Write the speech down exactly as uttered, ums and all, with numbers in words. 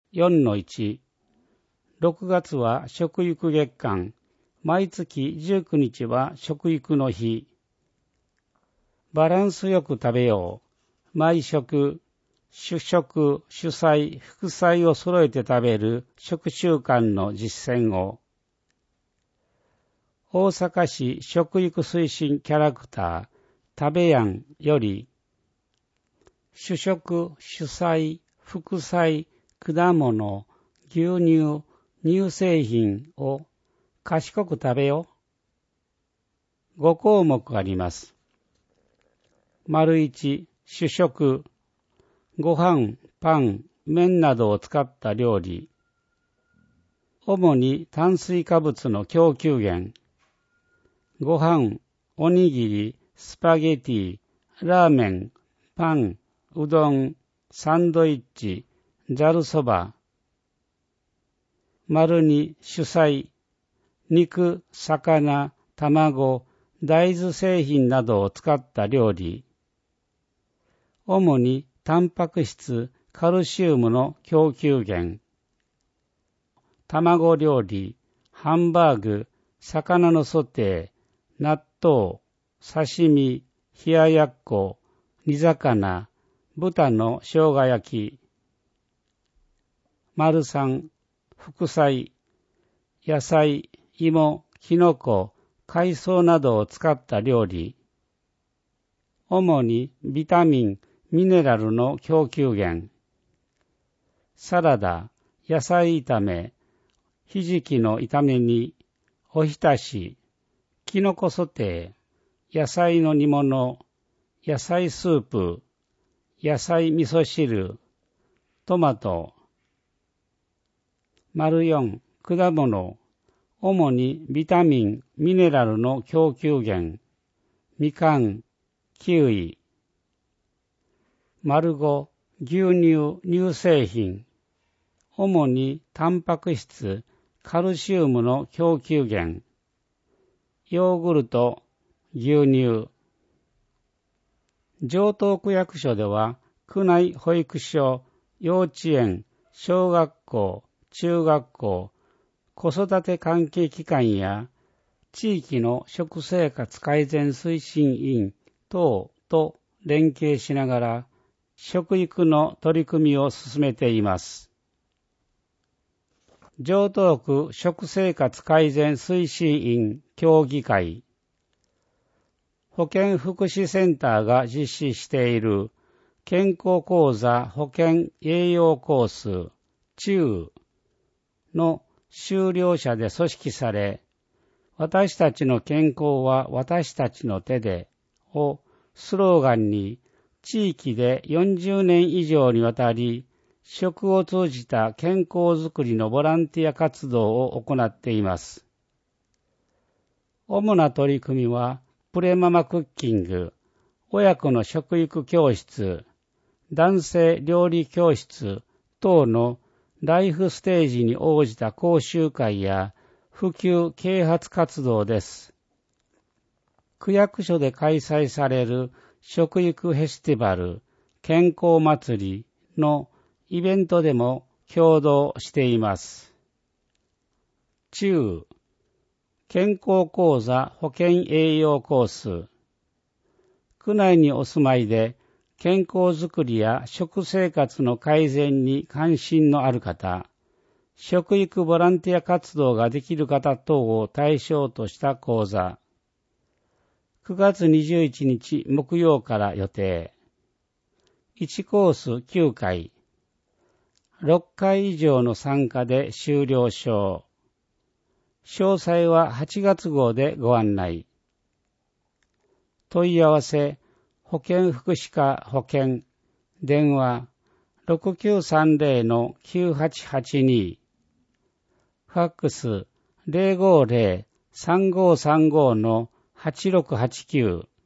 よんのいち。ろくがつは食育月間。毎月じゅうくにちは食育の日。バランスよく食べよう。毎食、主食、主菜、副菜を揃えて食べる食習慣の実践を。大阪市食育推進キャラクター、食べやんより、主食、主菜、副菜、果物、牛乳、乳製品を賢く食べよ。ごこうもくあります。丸一、主食。ご飯、パン、麺などを使った料理。主に炭水化物の供給源。ご飯、おにぎり、スパゲティ、ラーメン、パン、うどん、サンドイッチ、ざるそば。丸に主菜。肉、魚、卵、大豆製品などを使った料理。主にタンパク質、カルシウムの供給源。卵料理、ハンバーグ、魚のソテー、納豆、刺身、冷ややっこ、煮魚、豚の生姜焼き。丸三、副菜、野菜、芋、きのこ、海藻などを使った料理。主にビタミン、ミネラルの供給源。サラダ、野菜炒め、ひじきの炒め煮、おひたし、きのこソテー、野菜の煮物、野菜スープ、野菜味噌汁、トマト。丸四、果物、主にビタミン、ミネラルの供給源。みかん、キウイ。丸五、牛乳、乳製品。主にタンパク質、カルシウムの供給源。ヨーグルト、牛乳。城東区役所では、区内保育所、幼稚園、小学校、中学校、子育て関係機関や地域の食生活改善推進員等と連携しながら食育の取り組みを進めています。城東区食生活改善推進員協議会、保健福祉センターが実施している健康講座保健栄養コース中の修了者で組織され、私たちの健康は私たちの手でをスローガンに地域でよんじゅうねん以上にわたり食を通じた健康づくりのボランティア活動を行っています。主な取り組みはプレママクッキング、親子の食育教室、男性料理教室等のライフステージに応じた講習会や普及啓発活動です。区役所で開催される食育フェスティバル、健康祭りのイベントでも協働しています。中、健康講座保健栄養コース。区内にお住まいで健康づくりや食生活の改善に関心のある方、食育ボランティア活動ができる方等を対象とした講座。くがつにじゅういちにち木曜から予定。いちコースきゅうかい。ろっかい以上の参加で終了証。詳細ははちがつ号でご案内。問い合わせ、保健福祉課保健、電話 ろくきゅうさんぜろのきゅうはちはちに、ファックス ゼロごゼロ さんごさんごのはちろくはちきゅう、